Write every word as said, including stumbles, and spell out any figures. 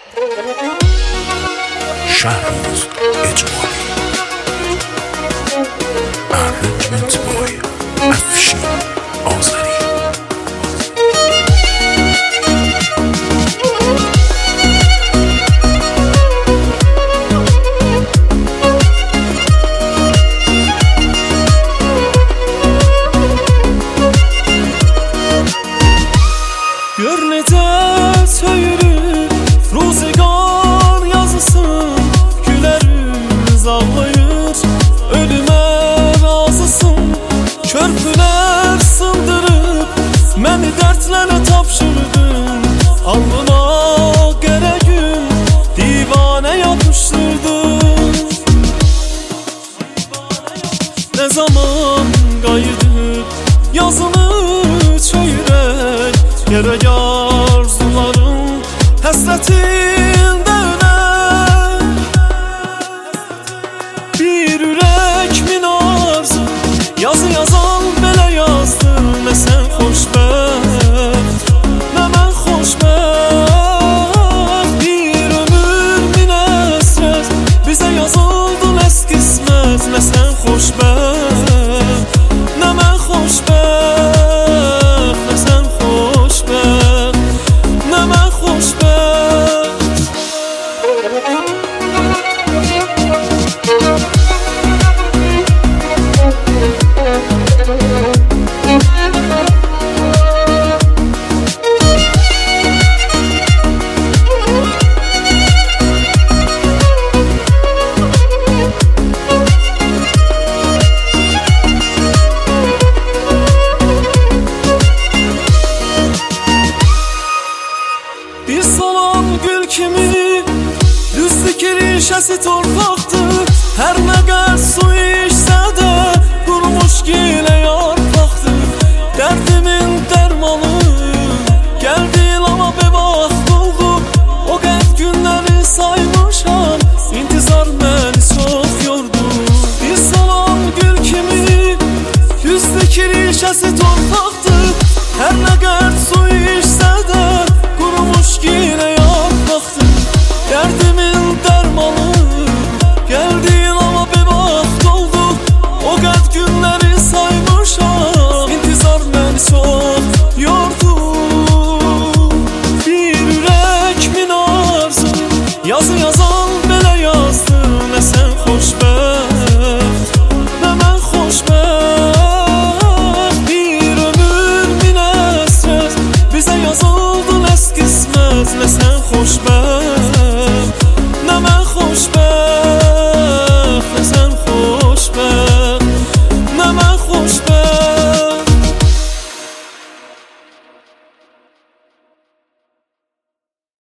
شهروز اجباری Arrangement by افشین آذری. Gör necə söyürür ruzigar yazısın, gülərimiz ağlayır, ölümə razısın. Körpülər sındırıb məni dərdlərə tapşırdın, alnına qərə gün divanə yapışdırdın. Nə zaman qayıdıb yazını çöyrək, gerek arzuların həsrətində ölər. Bir ürək min arzu yazı yazan belə yazdı. Nə sən xoşbəxt, nə mən xoşbəxt. Bir ömür min əsrət bizə yazıldı nəs qismət. Nə sən xoşbəxt, nə mən xoşbəxt. Bir salan gül kimi düzdü kirişəsi torpaqdır. Hər nə qədər su içsə də qurumuş gilə yarpaqdır. Dərdimin dərmanı